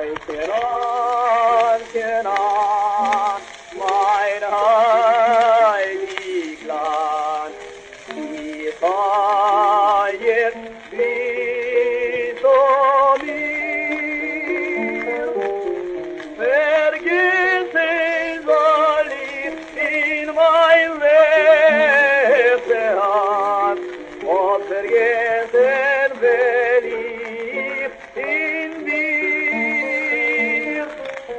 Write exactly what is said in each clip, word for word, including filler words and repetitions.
Kenan, Kenan, mein Heiligland, die feiert wie so mir. Vergessen soll ich in mein Leben an, und vergessen will ich in dir.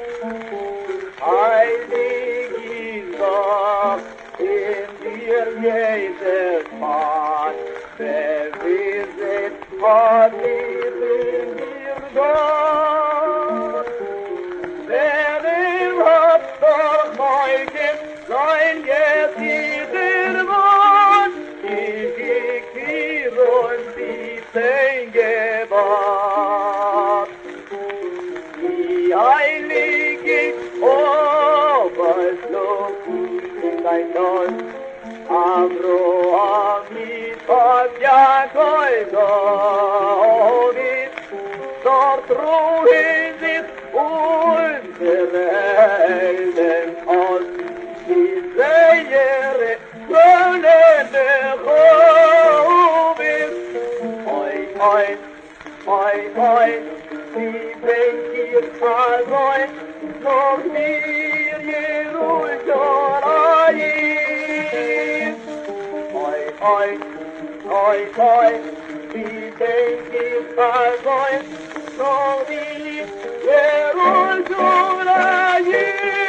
Heilig ist Gott, in dir Jesus Mann, verwirrt hat mich in dir Gott. Denn er hat doch Neugen sein gesieder Mann, ich hier und siebzehn gewandt. Die Heilige Oberschlug in dein Gott, Abraham, Isaac, Jakob, David, dort ruhen sich unsere Helden aus, die Seiere brennende Chobis. Oi, oi, oi, oi, wie wenn ihr allein noch mir Jerusalem. Oi, oi, oi, oi, wie wenn ihr allein noch mir Jerusalem.